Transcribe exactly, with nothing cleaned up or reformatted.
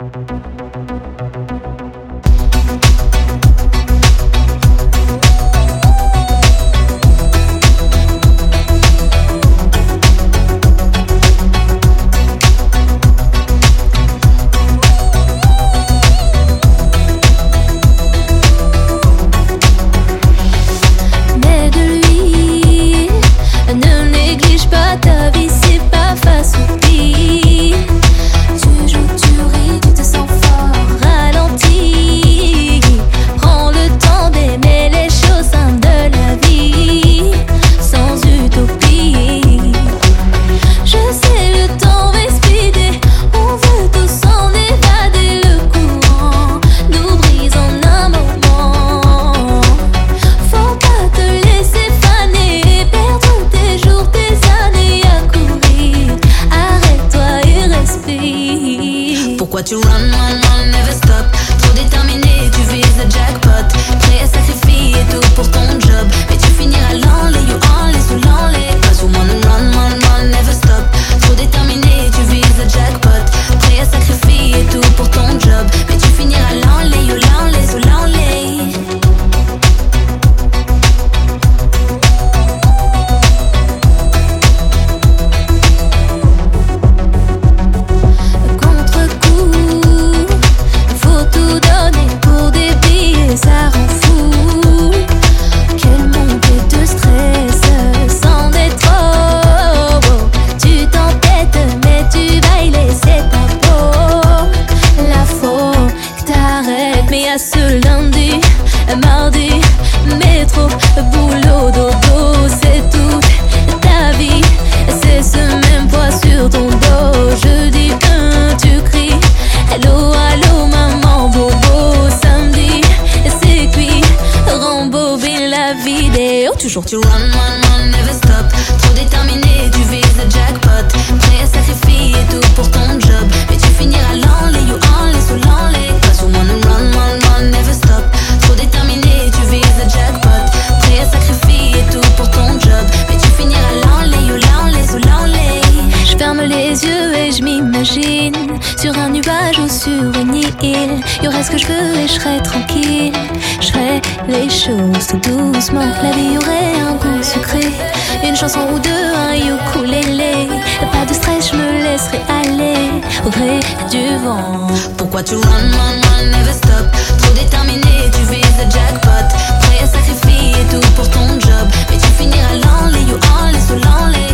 Pourquoi tu run, run, run, never stop? Trop déterminé, tu vises le jackpot. Prêt à sacrifier tout pour ton job, mais tu finiras l'enlay, you enlay sous l'enlay. Cause you wanna run, run, run, never stop. Trop déterminé, tu vises le jackpot. Prêt à sacrifier tout pour ton job, mais tu finiras l'enlay, you l'enlay sous l'enlay. Ça rend fou. Quelle montée de stress, c'en est trop. Tu t'entêtes mais tu vas y laisser ta peau. La faut que t'arrêtes, mais à ce lundi, mardi, métro, boulot, dodo, c'est toute ta vie. C'est ce même poids sur ton dos. Jeudi un, tu cries hello, allô maman, bobo. Samedi c'est cuit, rembobine la vidéo. Toujours tu run, run, run, never stop. Trop déterminé, tu vises le jackpot. Prêt à sacrifier tout pour ton job, mais tu finiras l'enlay, you enlay sous l'enlay. Cause you wanna run, run, run, never stop. Trop déterminé, tu vises le jackpot. Prêt à sacrifier tout pour ton job, mais tu finiras l'enlay, you l'enlay sous l'enlay. Je ferme les yeux et je m'imagine sur un nuage ou sur une île. Y'aurait ce que je veux et je serais tranquille. Je ferais les choses tout doucement. La vie aurait un goût sucré. Une chanson ou deux, un ukulélé. Pas de stress, je me laisserai aller au gré du vent. Pourquoi tu run, run, run, never stop? Trop déterminé, tu vises le jackpot. Prêt à sacrifier tout pour ton job, mais tu finiras l'enlay, you enlay sous l'enlay.